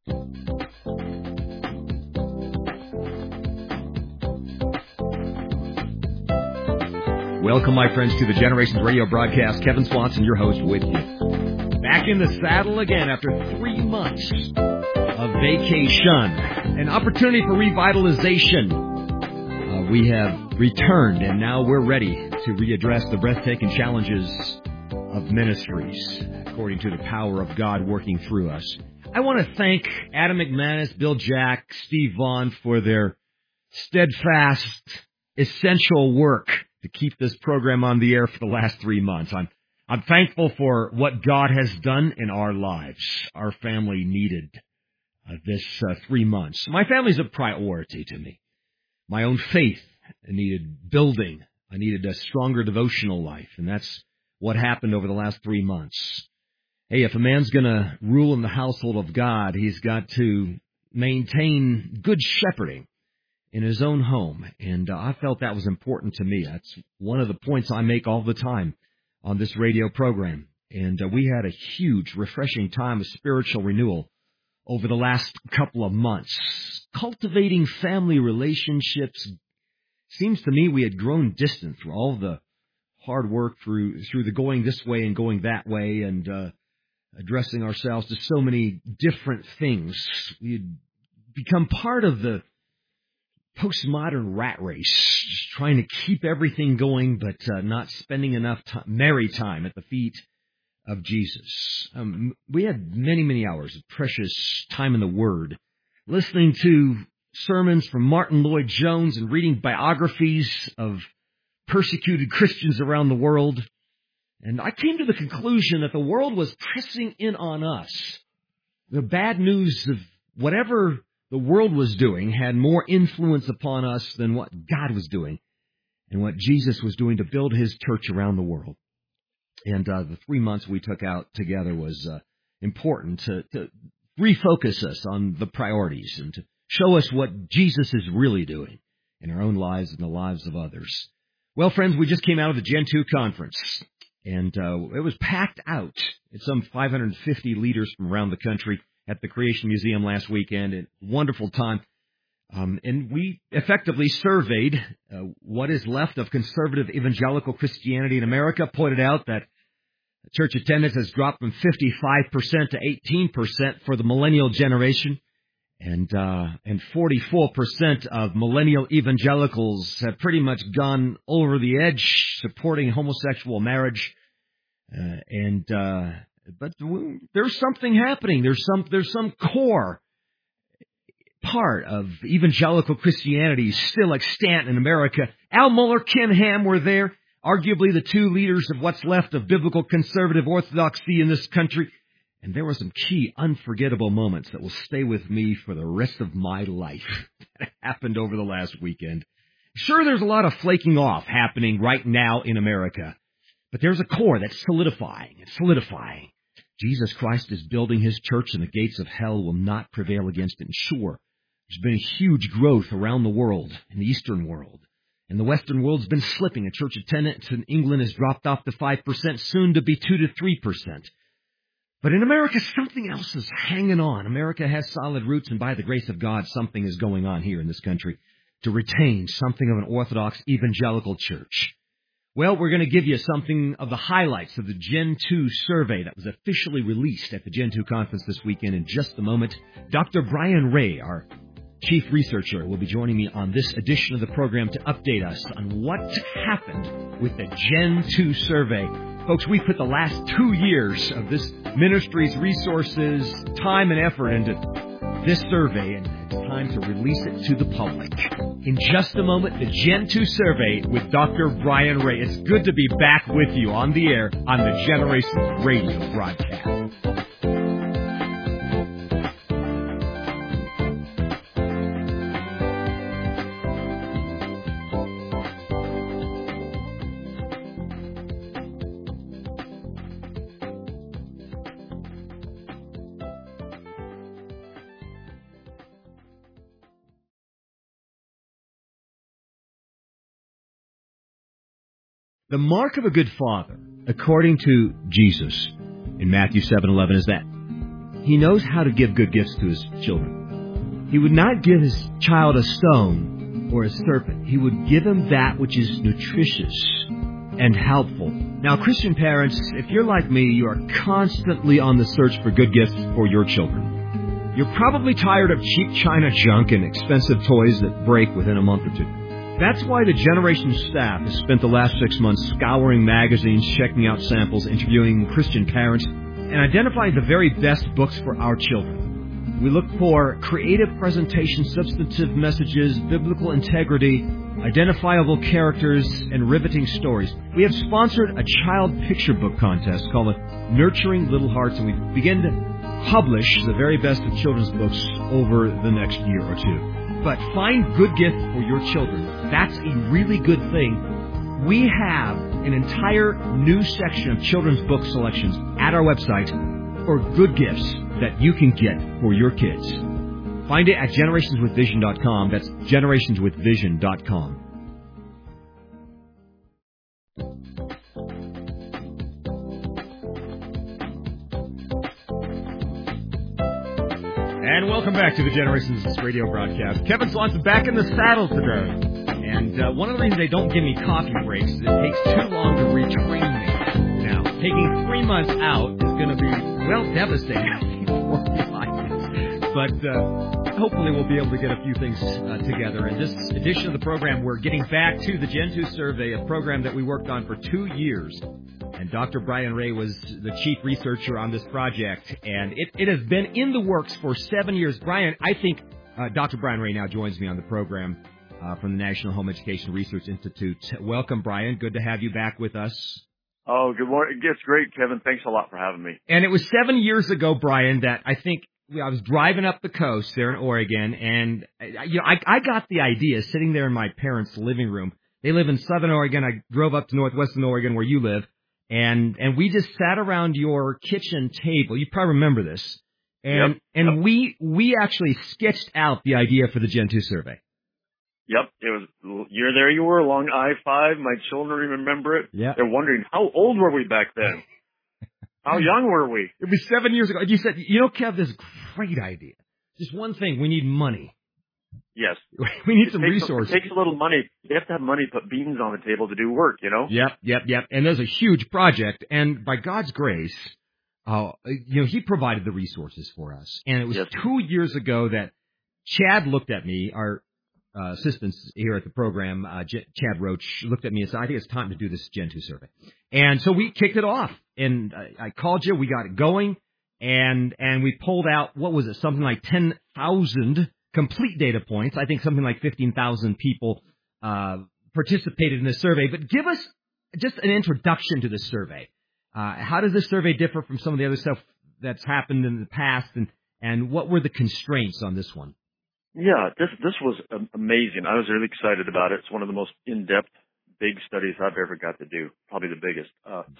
Welcome, my friends, to the Generations Radio broadcast. Kevin Swanson, your host, with you. Back in the saddle again after 3 months of vacation. An opportunity for revitalization. We have returned, and now we're ready to readdress the breathtaking challenges of ministries, according to the power of God working through us. I want to thank Adam McManus, Bill Jack, Steve Vaughn for their steadfast, essential work to keep this program on the air for the last 3 months. I'm thankful for what God has done in our lives. Our family needed this 3 months. My family's a priority to me. My own faith needed building. I needed a stronger devotional life, and that's what happened over the last 3 months. Hey, if a man's going to rule in the household of God, he's got to maintain good shepherding in his own home, and I felt that was important to me. That's one of the points I make all the time on this radio program, and we had a huge, refreshing time of spiritual renewal over the last couple of months. Cultivating family relationships, seems to me we had grown distant through all the hard work, through the going this way and going that way, and addressing ourselves to so many different things. We had become part of the postmodern rat race, just trying to keep everything going, but not spending enough merry time at the feet of Jesus. We had many, many hours of precious time in the Word, listening to sermons from Martin Lloyd-Jones and reading biographies of persecuted Christians around the world. And I came to the conclusion that the world was pressing in on us. The bad news of whatever the world was doing had more influence upon us than what God was doing and what Jesus was doing to build his church around the world. And the 3 months we took out together was important to refocus us on the priorities and to show us what Jesus is really doing in our own lives and the lives of others. Well, friends, we just came out of the Gen 2 conference, and it was packed out. It's some 550 leaders from around the country at the Creation Museum last weekend. A wonderful time. And we effectively surveyed what is left of conservative evangelical Christianity in America, pointed out that church attendance has dropped from 55% to 18% for the millennial generation, and 44% of millennial evangelicals have pretty much gone over the edge supporting homosexual marriage. But there's something happening. There's some core part of evangelical Christianity still extant in America. Al Mohler, Ken Ham were there, arguably the two leaders of what's left of biblical conservative orthodoxy in this country. And there were some key unforgettable moments that will stay with me for the rest of my life that happened over the last weekend. Sure, there's a lot of flaking off happening right now in America, but there's a core that's solidifying. It's solidifying. Jesus Christ is building his church, and the gates of hell will not prevail against it. And sure, there's been a huge growth around the world, in the Eastern world. And the Western world's been slipping. And church attendance in England has dropped off to 5%, soon to be 2 to 3%. But in America, something else is hanging on. America has solid roots, and by the grace of God, something is going on here in this country to retain something of an orthodox evangelical church. Well, we're going to give you something of the highlights of the Gen 2 survey that was officially released at the Gen 2 conference this weekend in just a moment. Dr. Brian Ray, our chief researcher, will be joining me on this edition of the program to update us on what happened with the Gen 2 survey. Folks, we put the last 2 years of this ministry's resources, time, and effort into this survey, and it's time to release it to the public. In just a moment, the Gen 2 survey with Dr. Brian Ray. It's good to be back with you on the air on the Generations Radio broadcast. The mark of a good father, according to Jesus in Matthew 7:11, is that He knows how to give good gifts to his children. He would not give his child a stone or a serpent. He would give him that which is nutritious and helpful. Now, Christian parents, if you're like me, you are constantly on the search for good gifts for your children. You're probably tired of cheap China junk and expensive toys that break within a month or two. That's why the Generation staff has spent the last 6 months scouring magazines, checking out samples, interviewing Christian parents, and identifying the very best books for our children. We look for creative presentation, substantive messages, biblical integrity, identifiable characters, and riveting stories. We have sponsored a child picture book contest called Nurturing Little Hearts, and we begin to publish the very best of children's books over the next year or two. But find good gifts for your children. That's a really good thing. We have an entire new section of children's book selections at our website for good gifts that you can get for your kids. Find it at generationswithvision.com. That's generationswithvision.com. And welcome back to the Generations radio broadcast. Kevin Swanson back in the saddle today. And one of the reasons they don't give me coffee breaks is it takes too long to retrain me. Now, taking 3 months out is going to be, well, devastating for me. But hopefully we'll be able to get a few things together. In this edition of the program, we're getting back to the Gen 2 survey, a program that we worked on for 2 years. And Dr. Brian Ray was the chief researcher on this project, and it has been in the works for 7 years. Brian, I think Dr. Brian Ray now joins me on the program from the National Home Education Research Institute. Welcome, Brian. Good to have you back with us. Oh, good morning. It's great, Kevin. Thanks a lot for having me. And it was 7 years ago, Brian, that I think I was driving up the coast there in Oregon, and I got the idea sitting there in my parents' living room. They live in Southern Oregon. I drove up to Northwestern Oregon where you live. And we just sat around your kitchen table. You probably remember this. And we actually sketched out the idea for the Gen 2 survey. Yep. It was, there you were along I-5. My children remember it. Yeah. They're wondering, how old were we back then? How young were we? It was 7 years ago. And you said, Kev, this is a great idea. Just one thing. We need money. Yes. We need some resources. It takes a little money. You have to have money to put beans on the table to do work, Yep. And there's a huge project. And by God's grace, He provided the resources for us. And it was 2 years ago that Chad looked at me, our assistants here at the program, Chad Roach, looked at me and said, I think it's time to do this Gen 2 survey. And so we kicked it off. And I called you. We got it going. And we pulled out, what was it, something like 10,000 complete data points. I think something like 15,000 people participated in this survey. But give us just an introduction to this survey. How does this survey differ from some of the other stuff that's happened in the past, and what were the constraints on this one? Yeah, this was amazing. I was really excited about it. It's one of the most in-depth, big studies I've ever got to do, probably the biggest.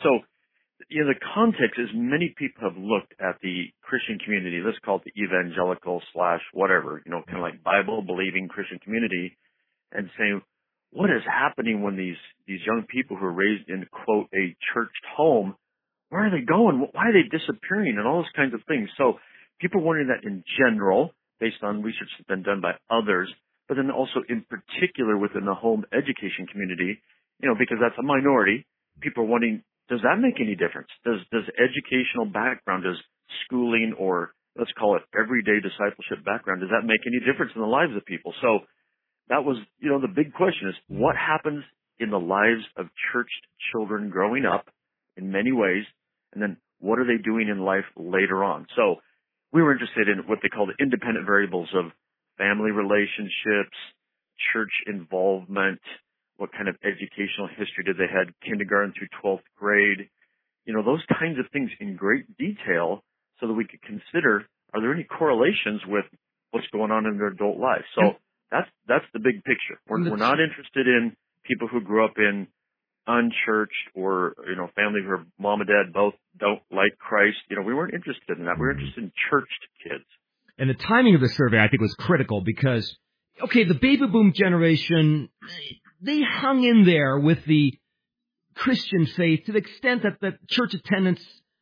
The context is many people have looked at the Christian community, let's call it the evangelical / whatever, kind of like Bible-believing Christian community, and saying, what is happening when these young people who are raised in, quote, a churched home, where are they going? Why are they disappearing? And all those kinds of things. So people are wondering that in general, based on research that's been done by others, but then also in particular within the home education community, because that's a minority, people are wondering, does that make any difference? Does educational background, does schooling, or let's call it everyday discipleship background, does that make any difference in the lives of people? So that was, the big question is, what happens in the lives of churched children growing up in many ways, and then what are they doing in life later on? So we were interested in what they call the independent variables of family relationships, church involvement, what kind of educational history did they have, kindergarten through 12th grade, those kinds of things in great detail so that we could consider, are there any correlations with what's going on in their adult life? So that's the big picture. We're not interested in people who grew up in unchurched or, family where mom and dad both don't like Christ. We weren't interested in that. We were interested in churched kids. And the timing of the survey, I think, was critical because, the baby boom generation, they hung in there with the Christian faith to the extent that the church attendance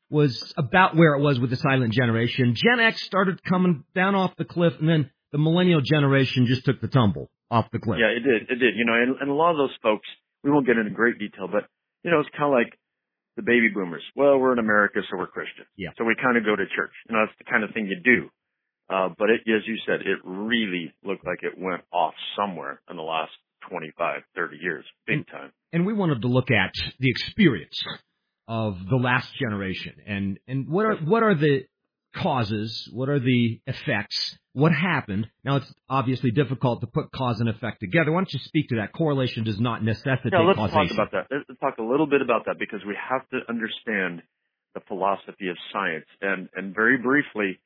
was about where it was with the silent generation. Gen X started coming down off the cliff, and then the millennial generation just took the tumble off the cliff. Yeah, it did. It did. And a lot of those folks, we won't get into great detail, but, it's kind of like the baby boomers. Well, we're in America, so we're Christians. Yeah. So we kind of go to church. That's the kind of thing you do. But as you said, it really looked like it went off somewhere in the last 25, 30 years, big time. And we wanted to look at the experience of the last generation and what are the causes, what are the effects, what happened. Now, it's obviously difficult to put cause and effect together. Why don't you speak to that? Correlation does not necessitate let's causation. talk about that. Let's talk a little bit about that because we have to understand the philosophy of science. And very briefly,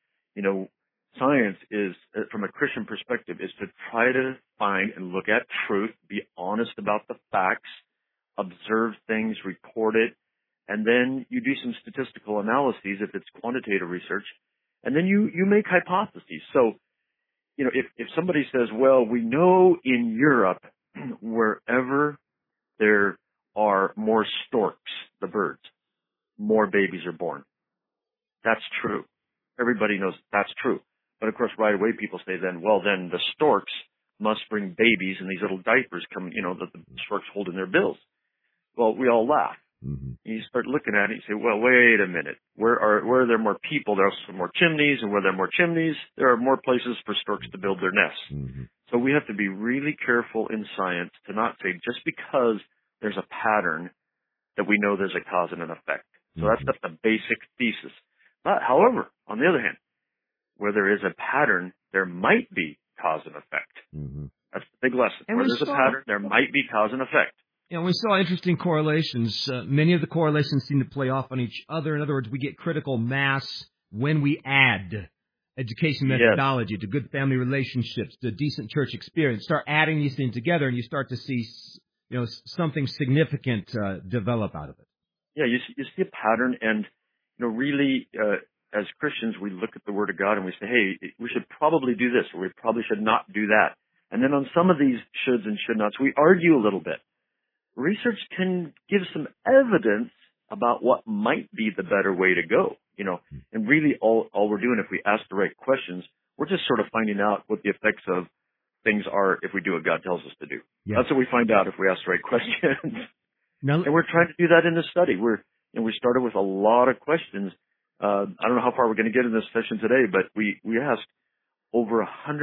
science is, from a Christian perspective, is to try to find and look at truth, be honest about the facts, observe things, record it, and then you do some statistical analyses if it's quantitative research, and then you make hypotheses. So, if somebody says, well, we know in Europe, wherever there are more storks, the birds, more babies are born. That's true. Everybody knows that's true. But of course, right away people say then the storks must bring babies in these little diapers that the storks hold in their bills. Well, we all laugh. Mm-hmm. You start looking at it and you say, well, wait a minute. Where are there more people? There are some more chimneys, and where there are more chimneys, there are more places for storks to build their nests. Mm-hmm. So we have to be really careful in science to not say just because there's a pattern that we know there's a cause and an effect. So that's the basic thesis. But however, on the other hand, where there is a pattern, there might be cause and effect. Mm-hmm. That's the big lesson. And where there's a pattern, there might be cause and effect. We saw interesting correlations. Many of the correlations seem to play off on each other. In other words, we get critical mass when we add education methodology to good family relationships, to decent church experience. Start adding these things together, and you start to see, something significant develop out of it. Yeah, you see a pattern, and really, as Christians, we look at the Word of God and we say, hey, we should probably do this, or we probably should not do that. And then on some of these shoulds and should nots, we argue a little bit. Research can give some evidence about what might be the better way to go, and really all we're doing if we ask the right questions, we're just sort of finding out what the effects of things are if we do what God tells us to do. Yeah. That's what we find out if we ask the right questions. And we're trying to do that in this study. We started with a lot of questions. I don't know how far we're going to get in this session today, but we asked over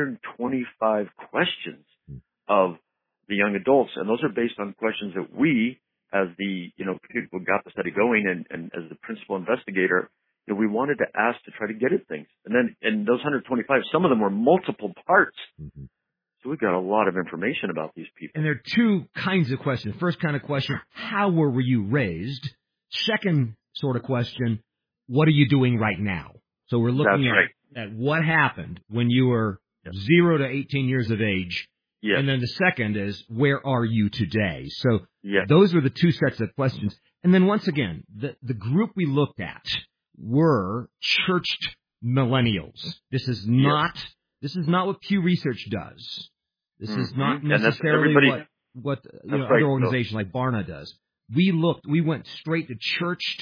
125 questions of the young adults, and those are based on questions that we, as the people who got the study going, and as the principal investigator, we wanted to ask to try to get at things. And then in those 125, some of them were multiple parts. Mm-hmm. So we've got a lot of information about these people. And there are two kinds of questions. First kind of question, how were you raised? Second sort of question, what are you doing right now? So we're looking at what happened when you were 0 to 18 years of age. Yes. And then the second is, where are you today? So those were the two sets of questions. And then once again, the group we looked at were churched millennials. This is not what Pew Research does. This is not necessarily what other organizations like Barna does. We went straight to churched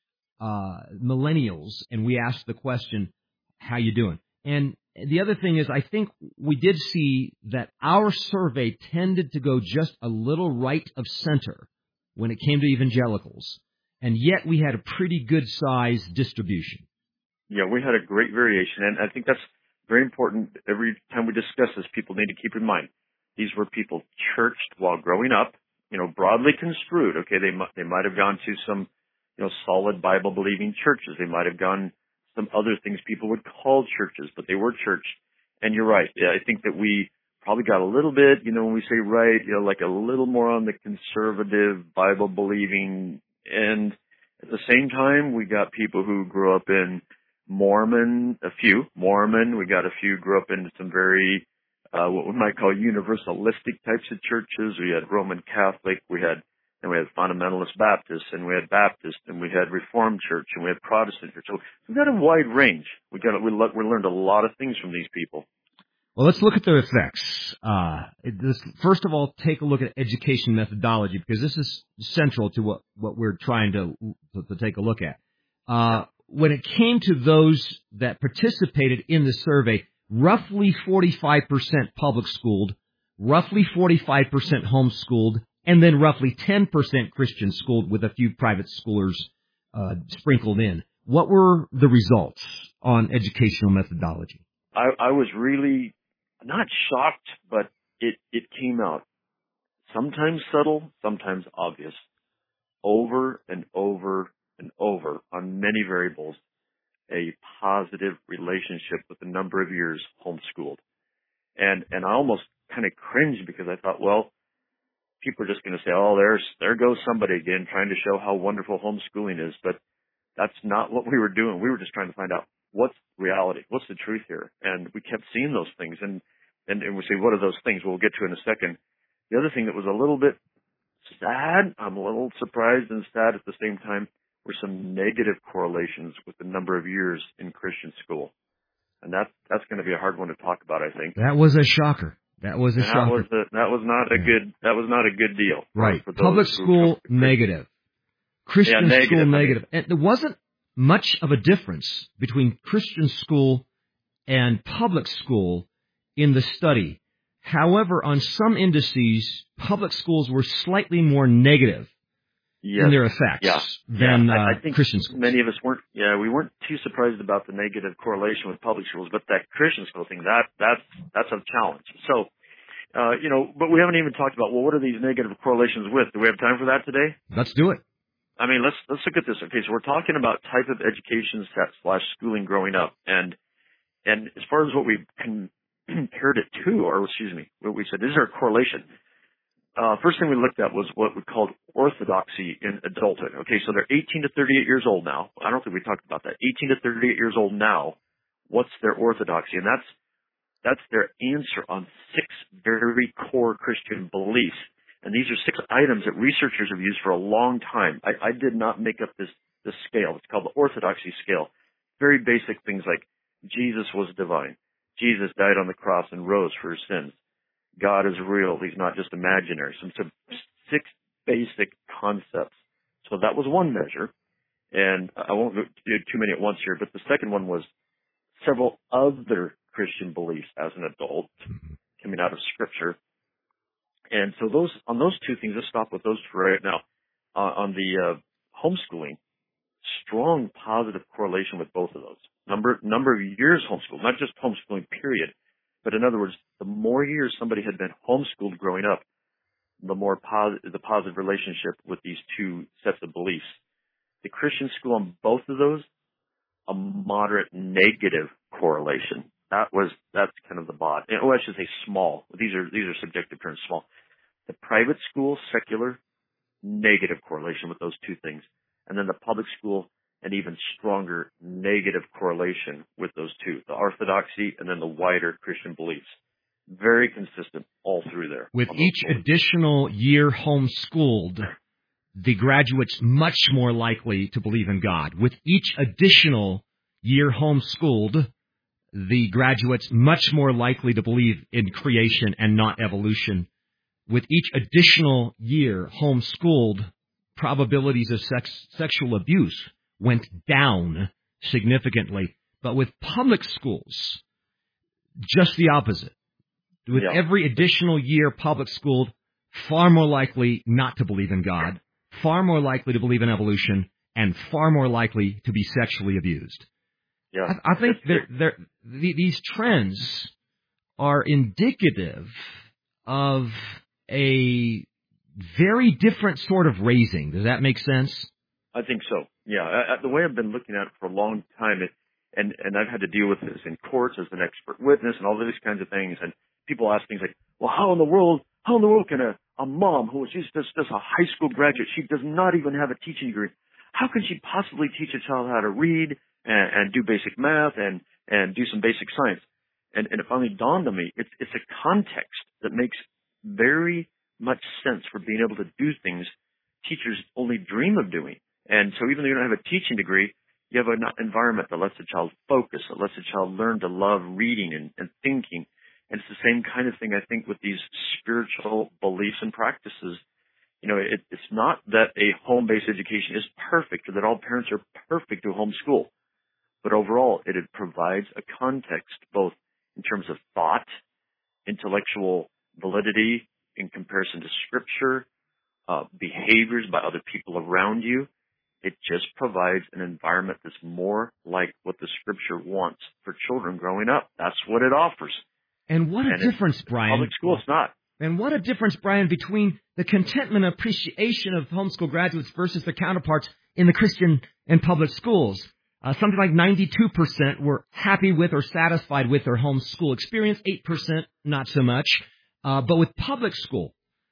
millennials, and we asked the question, how you doing? And the other thing is, I think we did see that our survey tended to go just a little right of center when it came to evangelicals, and yet we had a pretty good size distribution. Yeah, we had a great variation, and I think that's very important. Every time we discuss this, people need to keep in mind these were people churched while growing up, broadly construed. Okay, they might have gone to some, solid Bible believing churches. They might have gone some other things people would call churches, but they were churched. And you're right. Yeah, I think that we probably got a little bit, when we say right, like a little more on the conservative Bible believing. And at the same time, we got people who grew up in Mormon. We got a few grew up in some very, what we might call universalistic types of churches. We had Roman Catholic, we had Fundamentalist Baptist, and we had Baptist, and we had Reformed Church, and we had Protestant Church. So we've got a wide range. We learned a lot of things from these people. Well, let's look at their effects. First of all, take a look at education methodology, because this is central to what we're trying to take a look at. when it came to those that participated in the survey, roughly 45% public schooled, roughly 45% homeschooled, and then roughly 10% Christian schooled with a few private schoolers sprinkled in. What were the results on educational methodology? I was really not shocked, but it came out sometimes subtle, sometimes obvious, over and over and over on many variables, a positive relationship with the number of years homeschooled. And I almost kind of cringed because I thought, well, people are just going to say, oh, there goes somebody again trying to show how wonderful homeschooling is. But that's not what we were doing. We were just trying to find out what's reality, what's the truth here. And we kept seeing those things. And we say, what are those things? We'll get to in a second. The other thing that was a little bit sad, I'm a little surprised and sad at the same time, were some negative correlations with the number of years in Christian school. And that's going to be a hard one to talk about, I think. That was a shocker. That was a shocker. That was not a good deal. Right. Public school negative. Christian school negative. And there wasn't much of a difference between Christian school and public school in the study. However, on some indices, public schools were slightly more negative in their effects than I think Christian schools. Many of us we weren't too surprised about the negative correlation with public schools, but that Christian school thing, that's a challenge. So, but we haven't even talked about, well, what are these negative correlations with? Do we have time for that today? Let's do it. I mean, let's look at this. Okay, so we're talking about type of education set / schooling growing up, and as far as what we compared it to, what we said, is there a correlation? First thing we looked at was what we called orthodoxy in adulthood. Okay, so they're 18 to 38 years old now. I don't think we talked about that. 18 to 38 years old now. What's their orthodoxy? And that's their answer on 6 very core Christian beliefs. And these are 6 items that researchers have used for a long time. I did not make up this scale. It's called the orthodoxy scale. Very basic things like Jesus was divine. Jesus died on the cross and rose for his sins. God is real. He's not just imaginary. Some 6 basic concepts. So that was one measure. And I won't do too many at once here, but the second one was several other Christian beliefs as an adult coming out of Scripture. And so on those 2 things, let's stop with those for right now. On the homeschooling, strong positive correlation with both of those. Number of years homeschooled, not just homeschooling period, but in other words, the more years somebody had been homeschooled growing up, the more the positive relationship with these 2 sets of beliefs. The Christian school on both of those, a moderate negative correlation. That's kind of the bod. Oh, I should say small. These are subjective terms, small. The private school, secular, negative correlation with those 2 things. And then the public school, an even stronger negative correlation with those 2, the orthodoxy and then the wider Christian beliefs. Very consistent all through there. With each additional year homeschooled, the graduate's much more likely to believe in God. With each additional year homeschooled, the graduate's much more likely to believe in creation and not evolution. With each additional year homeschooled, probabilities of sexual abuse went down significantly. But with public schools, just the opposite. With every additional year public schooled, far more likely not to believe in God, far more likely to believe in evolution, and far more likely to be sexually abused. Yeah. I think these trends are indicative of a very different sort of raising. Does that make sense? I think so. Yeah. The way I've been looking at it for a long time, and I've had to deal with this in courts as an expert witness and all these kinds of things, and people ask things like, well, how in the world can a mom who is just a high school graduate, she does not even have a teaching degree, how can she possibly teach a child how to read and do basic math and do some basic science? And it finally dawned on me, it's a context that makes very much sense for being able to do things teachers only dream of doing. And so even though you don't have a teaching degree, you have an environment that lets the child focus, that lets the child learn to love reading and thinking. And it's the same kind of thing, I think, with these spiritual beliefs and practices. It's not that a home-based education is perfect or that all parents are perfect to homeschool, but overall it provides a context both in terms of thought, intellectual validity in comparison to scripture, behaviors by other people around you. It just provides an environment that's more like what the scripture wants for children growing up. That's what it offers. And what a difference, Brian. Public school, it's not. And what a difference, Brian, between the contentment and appreciation of homeschool graduates versus their counterparts in the Christian and public schools. Something like 92% were happy with or satisfied with their homeschool experience, 8% not so much. But with public school,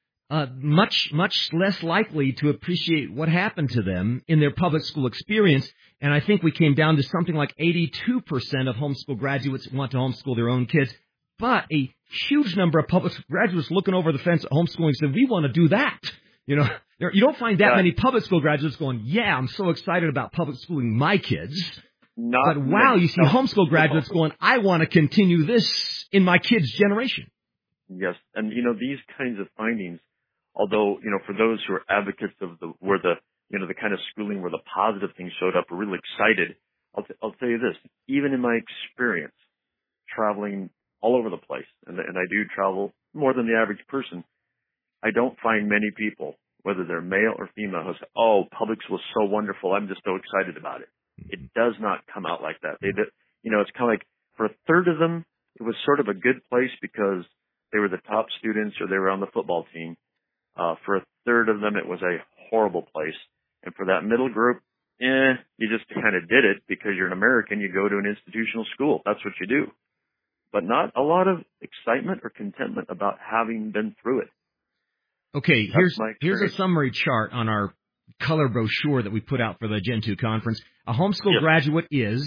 much less likely to appreciate what happened to them in their public school experience. And I think we came down to something like 82% of homeschool graduates want to homeschool their own kids. But a huge number of public graduates looking over the fence at homeschooling said, we want to do that. You don't find that many public school graduates going, yeah, I'm so excited about public schooling my kids. But wow, you see homeschool graduates going, I want to continue this in my kids' generation. Yes. And, these kinds of findings, although, for those who are advocates of the kind of schooling where the positive things showed up, are really excited. I'll tell you this, even in my experience traveling all over the place, and I do travel more than the average person, I don't find many people, whether they're male or female, who say, oh, public school is so wonderful, I'm just so excited about it. It does not come out like that. It's kind of like for a third of them, it was sort of a good place because they were the top students or they were on the football team. For a third of them, it was a horrible place. And for that middle group, you just kind of did it because you're an American, you go to an institutional school. That's what you do. But not a lot of excitement or contentment about having been through it. Okay, here's a summary chart on our color brochure that we put out for the Gen 2 conference. A homeschool graduate is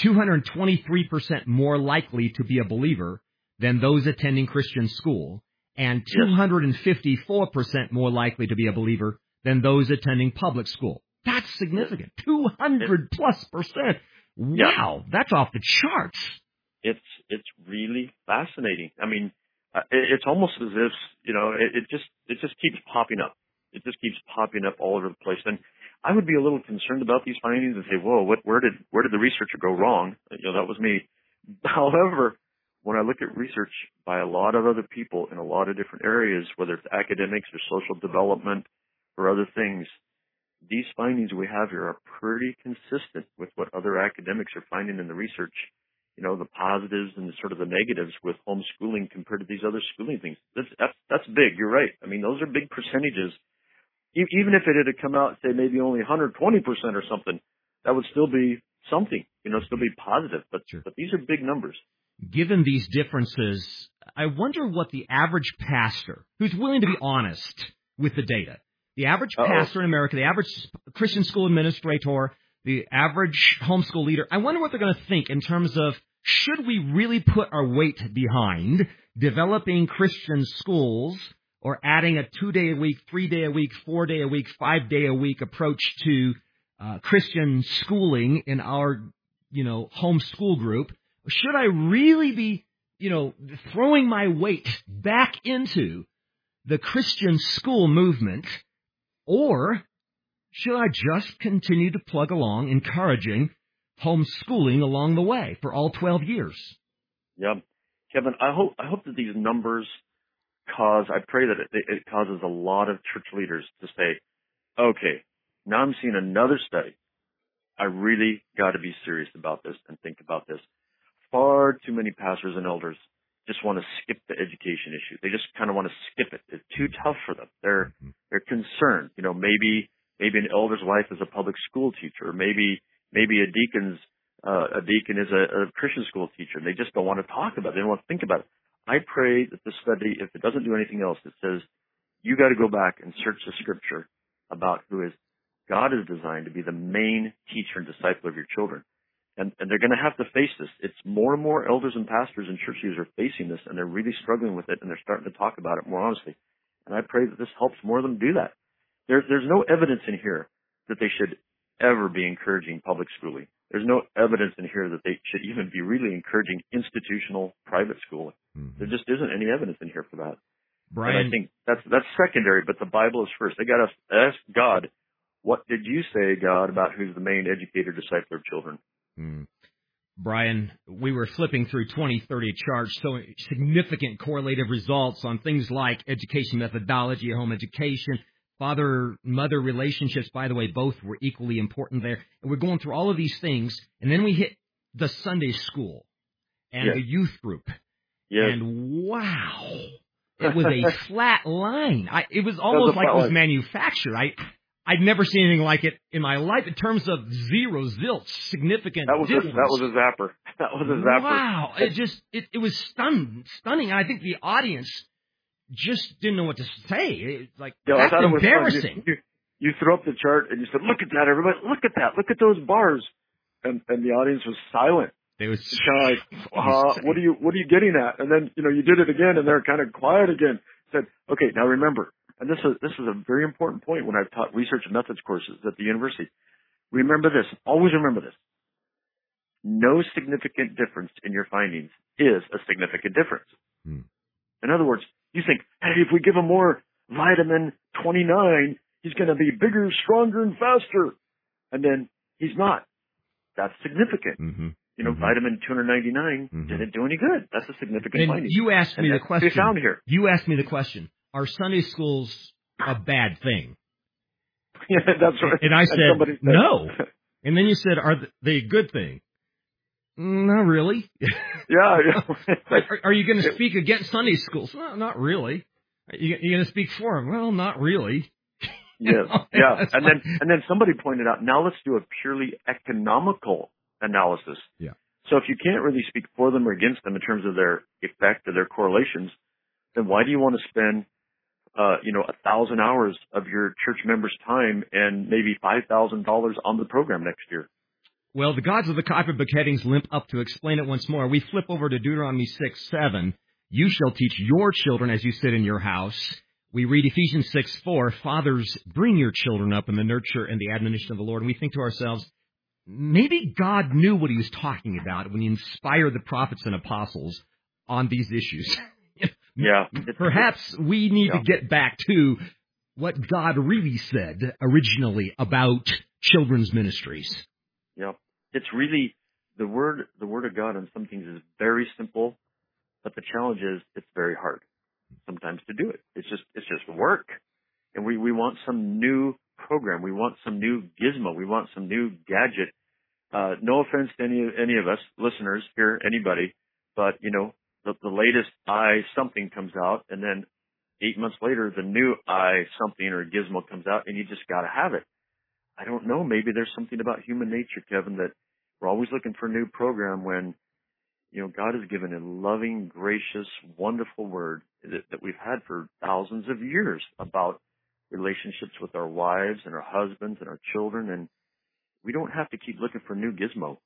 223% more likely to be a believer than those attending Christian school, and 254% more likely to be a believer than those attending public school. That's significant. 200+%. Wow, that's off the charts. It's really fascinating. I mean, it's almost as if, it just keeps popping up. It just keeps popping up all over the place. And I would be a little concerned about these findings and say, whoa, where did the researcher go wrong? That was me. However, when I look at research by a lot of other people in a lot of different areas, whether it's academics or social development or other things, these findings we have here are pretty consistent with what other academics are finding in the research. The positives and sort of the negatives with homeschooling compared to these other schooling things. That's big. You're right. I mean, those are big percentages. Even if it had come out, say, maybe only 120% or something, that would still be something, still be positive. But these are big numbers. Given these differences, I wonder what the average pastor, who's willing to be honest with the data, the average pastor in America, the average Christian school administrator, the average homeschool leader, I wonder what they're going to think in terms of, should we really put our weight behind developing Christian schools or adding a 2-day-a-week, 3-day-a-week, 4-day-a-week, 5-day-a-week approach to Christian schooling in our, homeschool group? Should I really be, throwing my weight back into the Christian school movement, or should I just continue to plug along, encouraging homeschooling along the way for all 12 years? Yeah. Kevin, I hope that these numbers I pray that it causes a lot of church leaders to say, okay, now I'm seeing another study. I really got to be serious about this and think about this. Far too many pastors and elders just want to skip the education issue. They just kind of want to skip it. It's too tough for them. They're concerned. Maybe an elder's wife is a public school teacher, or maybe a deacon is a Christian school teacher, and they just don't want to talk about it. They don't want to think about it. I pray that the study, if it doesn't do anything else, it says you got to go back and search the scripture about who is God is designed to be the main teacher and disciple of your children. And they're going to have to face this. It's more and more elders and pastors and church leaders are facing this, and they're really struggling with it, and they're starting to talk about it more honestly. And I pray that this helps more of them do that. There's no evidence in here that they should ever be encouraging public schooling. There's no evidence in here that they should even be really encouraging institutional private schooling. There just isn't any evidence in here for that. Brian, And I think that's secondary, but the Bible is first. They got to ask God, what did you say, God, about who's the main educator, discipler of children? Brian, we were flipping through 2030 charts, so significant correlative results on things like education methodology, home education, father-mother relationships. By the way, both were equally important there. And we're going through all of these things, and then we hit the Sunday school and the youth group. Yes. And wow, it was a flat line. It was almost like it was manufactured. I'd never seen anything like it in my life in terms of zero, zilch, significant difference. That was a zapper. That was a zapper. Wow. It was stunning. And I think the audience just didn't know what to say. That's embarrassing. You threw up the chart and you said, look at that, everybody. Look at that. Look at those bars. And the audience was silent. They was kind of like, what are you getting at? And then, you did it again and they're kind of quiet again. Said, okay, now remember. And this is a very important point when I've taught research and methods courses at the university. Remember this. Always remember this. No significant difference in your findings is a significant difference. In other words, you think, hey, if we give him more vitamin 29, he's going to be bigger, stronger, and faster. And then he's not. That's significant. Vitamin 299 didn't do any good. That's a significant finding. You asked me the question. Found here. You asked me the question. Are Sunday schools a bad thing? Yeah, that's right. And I said, no. And then you said, are they a good thing? Not really. Yeah. Are you going to speak against Sunday schools? No, not really. Are you going to speak for them? Well, not really. Yes. Yeah. And then somebody pointed out, now let's do a purely economical analysis. Yeah. So if you can't really speak for them or against them in terms of their effect or their correlations, then why do you want to spend 1,000 hours of your church members' time and maybe $5,000 on the program next year? Well, the gods of the copper beheadings limp up to explain it once more. We flip over to Deuteronomy 6:7. You shall teach your children as you sit in your house. We read Ephesians 6:4. Fathers, bring your children up in the nurture and the admonition of the Lord. And we think to ourselves, maybe God knew what he was talking about when he inspired the prophets and apostles on these issues. Yeah. Perhaps we need to get back to what God really said originally about children's ministries. Yeah. It's really the word of God on some things is very simple, but the challenge is it's very hard sometimes to do it. It's just work. And we want some new program. We want some new gizmo. We want some new gadget. No offense to any of us listeners here, anybody, but the latest something comes out, and then 8 months later, the new something or gizmo comes out, and you just got to have it. I don't know. Maybe there's something about human nature, Kevin, that we're always looking for a new program when, God has given a loving, gracious, wonderful word that we've had for thousands of years about relationships with our wives and our husbands and our children, and we don't have to keep looking for a new gizmo.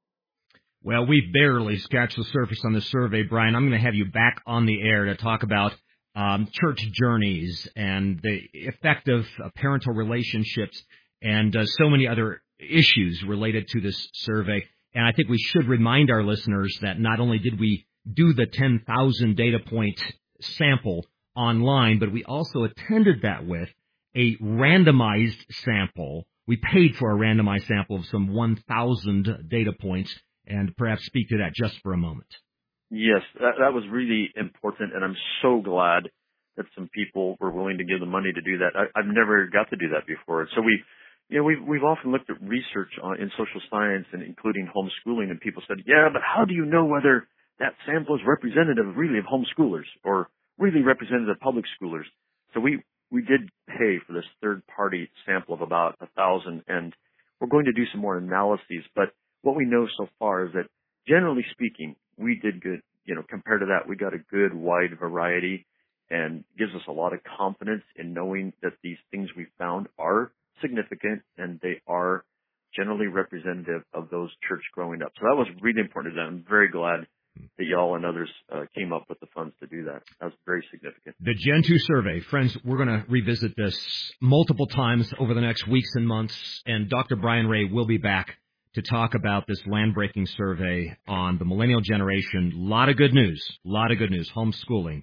Well, we've barely scratched the surface on this survey, Brian. I'm going to have you back on the air to talk about church journeys and the effect of parental relationships and so many other issues related to this survey. And I think we should remind our listeners that not only did we do the 10,000 data point sample online, but we also attended that with a randomized sample. We paid for a randomized sample of some 1,000 data points, and perhaps speak to that just for a moment. Yes, that was really important, and I'm so glad that some people were willing to give the money to do that. I've never got to do that before. So we've often looked at research in social science and including homeschooling, and people said, yeah, but how do you know whether that sample is representative really of homeschoolers or really representative of public schoolers? So we did pay for this third-party sample of about 1,000, and we're going to do some more analyses, but what we know so far is that, generally speaking, we did good. Compared to that, we got a good wide variety and gives us a lot of confidence in knowing that these things we found are significant and they are generally representative of those church growing up. So that was really important to them. I'm very glad that y'all and others came up with the funds to do that. That was very significant. The Gen 2 survey. Friends, we're going to revisit this multiple times over the next weeks and months, and Dr. Brian Ray will be back to talk about this land-breaking survey on the millennial generation. A lot of good news, homeschooling.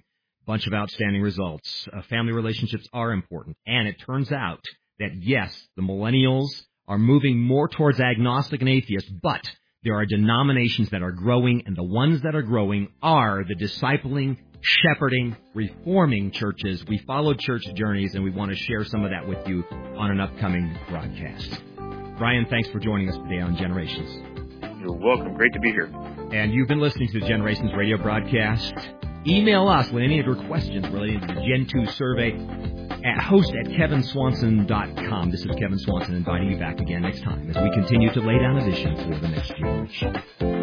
Bunch of outstanding results. Family relationships are important. And it turns out that, yes, the millennials are moving more towards agnostic and atheist, but there are denominations that are growing, and the ones that are growing are the discipling, shepherding, reforming churches. We followed church journeys, and we want to share some of that with you on an upcoming broadcast. Brian, thanks for joining us today on Generations. You're welcome. Great to be here. And you've been listening to the Generations radio broadcast. Email us with any of your questions related to the Gen 2 survey at host@kevinswanson.com. This is Kevin Swanson inviting you back again next time as we continue to lay down a vision for the next generation.